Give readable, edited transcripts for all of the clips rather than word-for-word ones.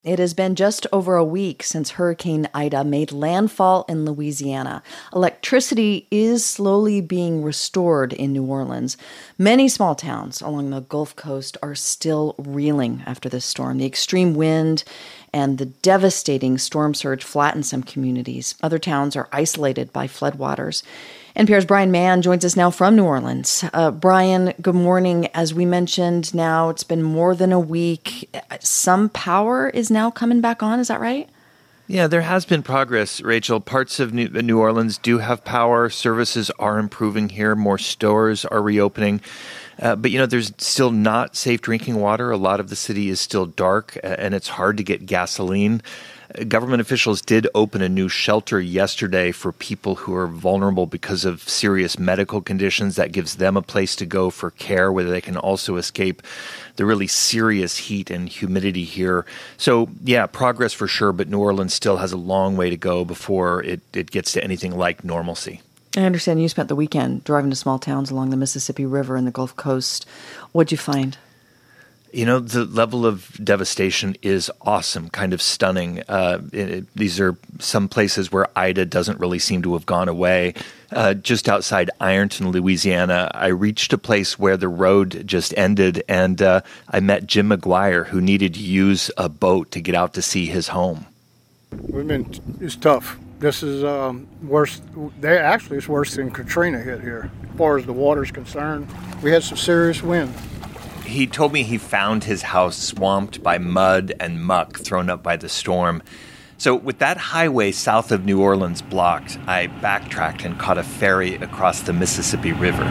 It has been just over a week since Hurricane Ida made landfall in Louisiana. Electricity is slowly being restored in New Orleans. Many small towns along the Gulf Coast are still reeling after this storm. The extreme wind and the devastating storm surge flattened some communities. Other towns are isolated by floodwaters. NPR's Brian Mann joins us now from New Orleans. Brian, good morning. As we mentioned, now it's been more than a week. Some power is now coming back on. Is that right? Yeah, there has been progress, Rachel. Parts of New Orleans do have power. Services are improving here. More stores are reopening. But, there's still not safe drinking water. A lot of the city is still dark, and it's hard to get gasoline. Government officials did open a new shelter yesterday for people who are vulnerable because of serious medical conditions. That gives them a place to go for care, where they can also escape the really serious heat and humidity here. So, yeah, progress for sure, but New Orleans still has a long way to go before it gets to anything like normalcy. I understand you spent the weekend driving to small towns along the Mississippi River and the Gulf Coast. What'd you find? The level of devastation is awesome, kind of stunning. These are some places where Ida doesn't really seem to have gone away. Just outside Ironton, Louisiana, I reached a place where the road just ended, and I met Jim McGuire, who needed to use a boat to get out to see his home. It's tough. This is worse. It's worse than Katrina hit here. As far as the water's concerned, we had some serious wind. He told me he found his house swamped by mud and muck thrown up by the storm. So with that highway south of New Orleans blocked, I backtracked and caught a ferry across the Mississippi River.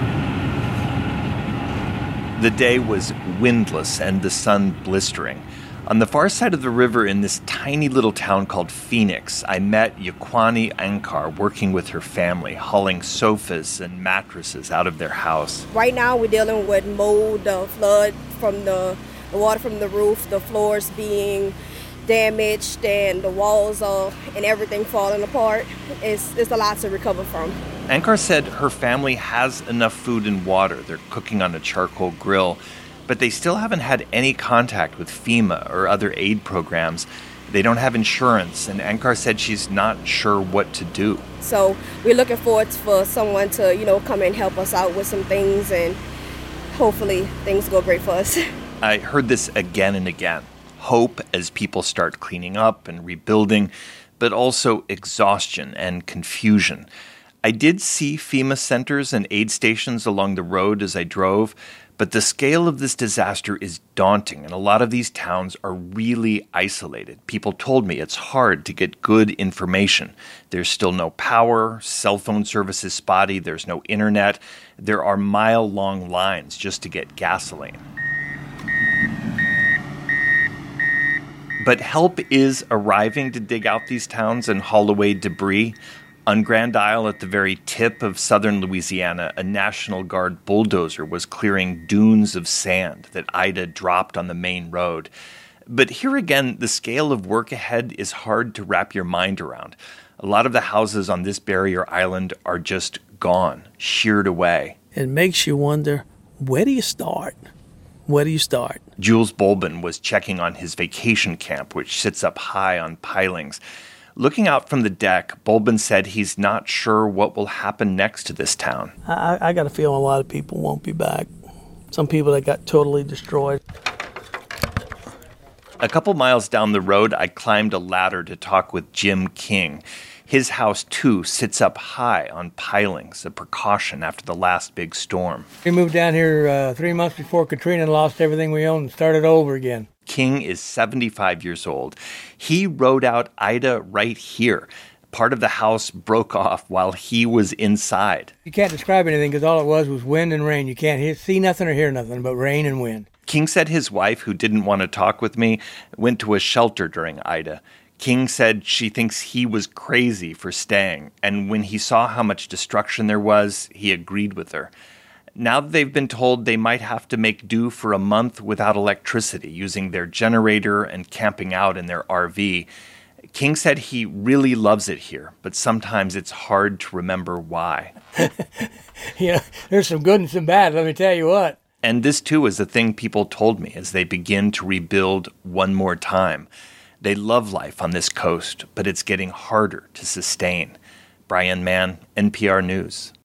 The day was windless and the sun blistering. On the far side of the river in this tiny little town called Phoenix, I met Yaquani Ankar working with her family, hauling sofas and mattresses out of their house. Right now we're dealing with mold, flood from the water from the roof, the floors being damaged and the walls and everything falling apart. It's a lot to recover from. Ankar said her family has enough food and water. They're cooking on a charcoal grill. But they still haven't had any contact with FEMA or other aid programs. They don't have insurance, and Ankar said she's not sure what to do. So we're looking forward for someone to, come and help us out with some things, and hopefully things go great for us. I heard this again and again. Hope as people start cleaning up and rebuilding, but also exhaustion and confusion. I did see FEMA centers and aid stations along the road as I drove, but the scale of this disaster is daunting, and a lot of these towns are really isolated. People told me it's hard to get good information. There's still no power, cell phone service is spotty, there's no internet. There are mile-long lines just to get gasoline. But help is arriving to dig out these towns and haul away debris. On Grand Isle, at the very tip of southern Louisiana, a National Guard bulldozer was clearing dunes of sand that Ida dropped on the main road. But here again, the scale of work ahead is hard to wrap your mind around. A lot of the houses on this barrier island are just gone, sheared away. It makes you wonder, where do you start? Where do you start? Jules Bolbin was checking on his vacation camp, which sits up high on pilings. Looking out from the deck, Bolbin said he's not sure what will happen next to this town. I got a feeling a lot of people won't be back. Some people that got totally destroyed. A couple miles down the road, I climbed a ladder to talk with Jim King. His house, too, sits up high on pilings, a precaution after the last big storm. We moved down here 3 months before Katrina and lost everything we owned and started over again. King is 75 years old. He rode out Ida right here. Part of the house broke off while he was inside. You can't describe anything because all it was wind and rain. You can't see nothing or hear nothing but rain and wind. King said his wife, who didn't want to talk with me, went to a shelter during Ida. King said she thinks he was crazy for staying, and when he saw how much destruction there was, he agreed with her. Now that they've been told they might have to make do for a month without electricity, using their generator and camping out in their RV, King said he really loves it here, but sometimes it's hard to remember why. There's some good and some bad, let me tell you what. And this, too, is the thing people told me as they begin to rebuild one more time. They love life on this coast, but it's getting harder to sustain. Brian Mann, NPR News.